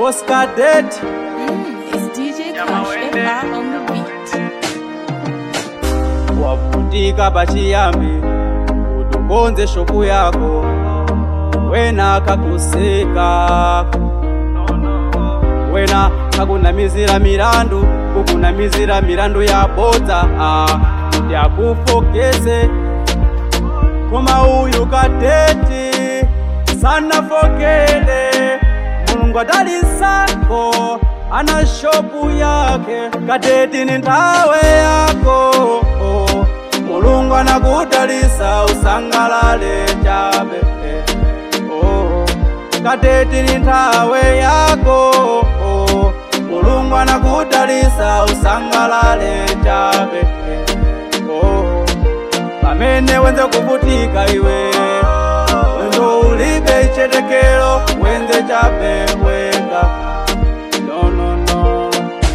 Boss Cadet. It's DJ Cash FR on the beat. Wavutika pachiyambi utukonze shopu yako wena kakuseka wena kakunamizira mirandu kukunamizira mirandu ya bodza yakufokese koma uyu Kadeti sana fokele Mulungu adalisako ana shopu yake Kadeti ni nthawe yako Mulungu anakudalisa usangalale chabe Kadeti ni nthawe yako Mulungu anakudalisa usangalale chabe pamene wenze kuvutika iwe wenzo ulibe chetekelo wenze chabe wenga no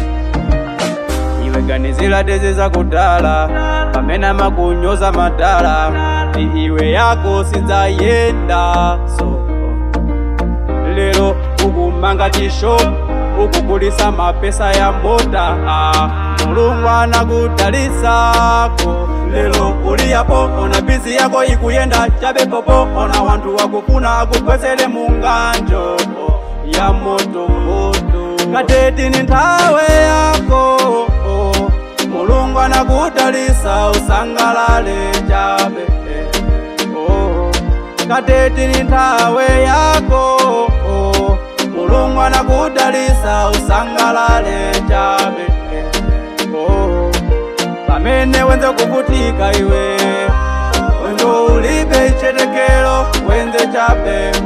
iwe ganizira tezi za kudala pamene makunyoza madala iwe yako sinzayenda so lero ukumanga chisho ukugulisa mapesa ya mbota Mulungu anakudalisako lelo uliyapo ona bizi yako ikuyenda chabe popo ona wantu wakufuna akukwesele munganjo ya moto Kadeti ni nthawe yako Mulungu anakudalisa usangalale chabe Kadeti ni nthawe yako Mulungu anakudalisa usangalale chabe pamene wenze kuvutika iwe wenzo ulibe chetekelo wenze chabe